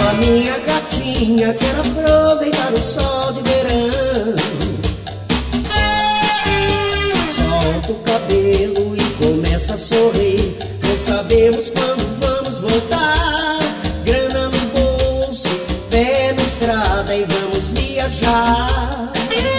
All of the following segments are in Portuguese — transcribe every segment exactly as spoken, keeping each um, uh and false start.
a minha gatinha, quero aproveitar o sol de verão. Solta o cabelo e começa a sorrir. Não sabemos quando vamos voltar. Grana no bolso, pé na estrada e vamos viajar.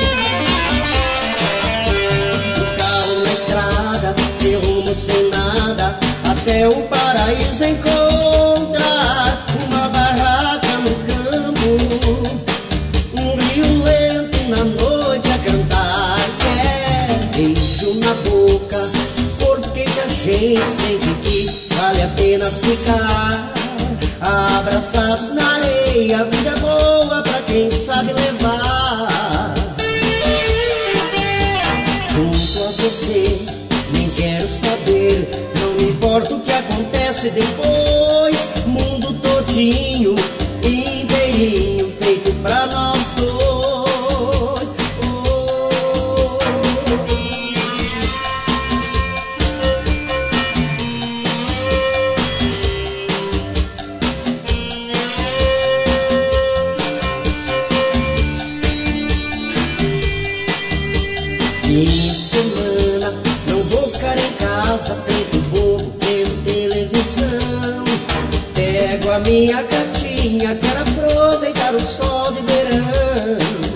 O carro na estrada, sem rumo, sem nada, até o paraíso encontrar. Uma barraca no campo, um rio lento na noite a cantar. É beijo na boca, porque que a gente sente que vale a pena ficar abraçados na areia. Vida boa pra quem sabe levar. Junto a você, nem quero saber, não me importa o que acontece depois. Mundo todinho, inteirinho, feito pra nós dois. Oh. Fim de semana, não vou ficar em casa feito bobo vendo televisão. Pego a minha gatinha, quero aproveitar o sol de verão.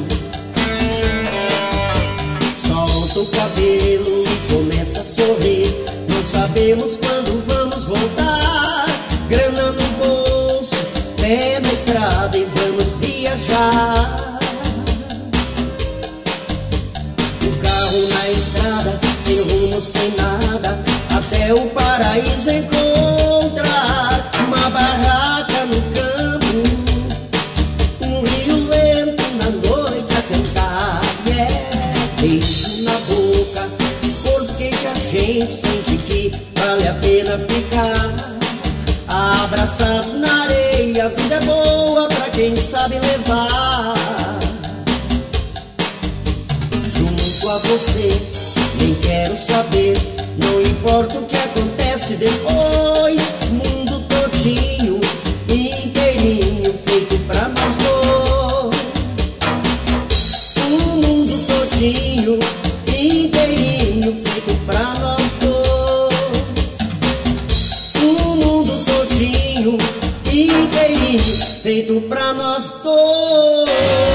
Solta o cabelo e começa a sorrir. Não sabemos quando vamos voltar. Grana no bolso, pé na estrada e vamos viajar. O carro na estrada, sem rumo, sem nada, até o paraíso encontrar. Uma barraca no campo, um rio lento na noite a cantar. Yeah. Beijo na boca, porque que a gente sente que vale a pena ficar abraçados na areia. Vida é boa pra quem sabe levar. Junto a você, nem quero saber, não importa o que acontece depois. Mundo todinho, inteirinho, feito pra nós dois. O mundo todinho, inteirinho, feito pra nós dois. O mundo todinho, inteirinho, feito pra nós dois.